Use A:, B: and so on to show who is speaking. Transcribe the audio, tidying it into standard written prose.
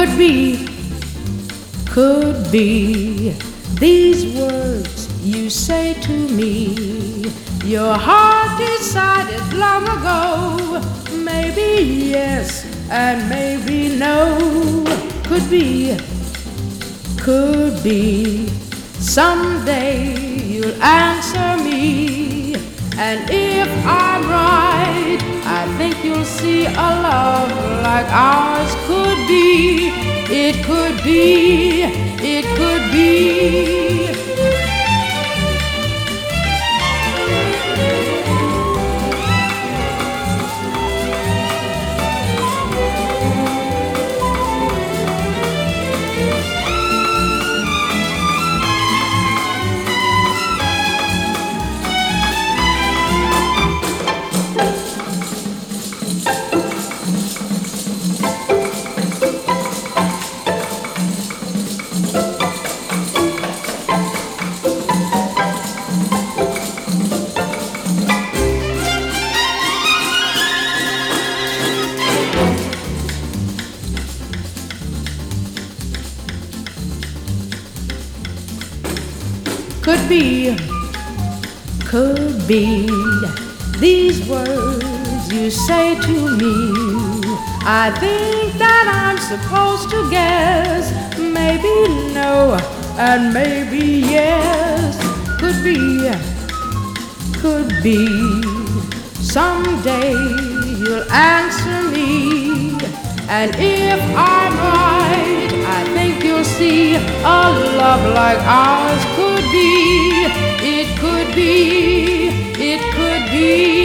A: be, could be these words you say to me. Your heart decided long ago, maybe yes and maybe no. Could be someday you'll answer me. And if I'm right, I think you'll see a love like ours could be. It could be, it could be. Could be these words you say to me. I think that I'm supposed to guess, maybe no and maybe yes. Could be someday you'll answer me. And if I'm right, I think you'll see a love like ours could be. It could be, it could be.